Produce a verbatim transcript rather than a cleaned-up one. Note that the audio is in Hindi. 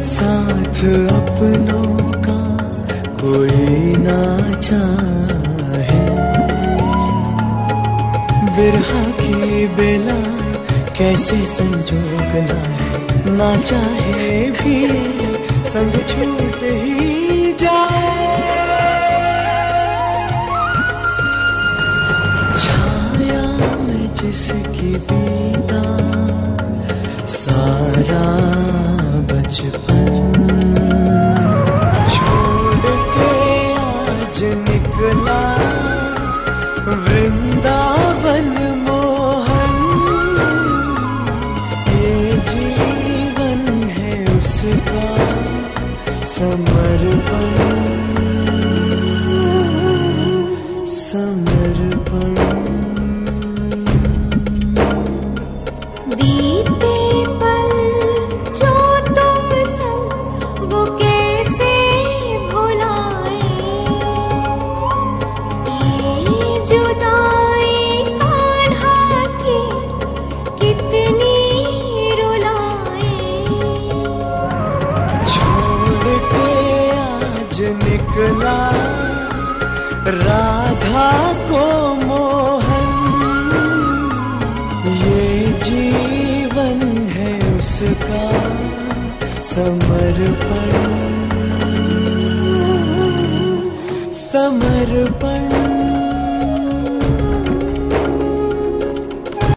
साथ अपनों का कोई ना चाहे, बिरहा की बेला कैसे संजोग लाए, ना चाहे भी संग छूट ही जाए। छाया में जिसकी बीता सारा बचपन, छोड़ के आज निकला वृंदावन मोहन। ये जीवन है उसका समर्पण, समर्पण। बीते पल जो तुम संग वो कैसे भुलाए, ये जुदाई कान्हा की कितनी रुलाए। छोड़ के आज निकला राधा को मोहन, ये जीवन है उसका समर्पण, समर्पण।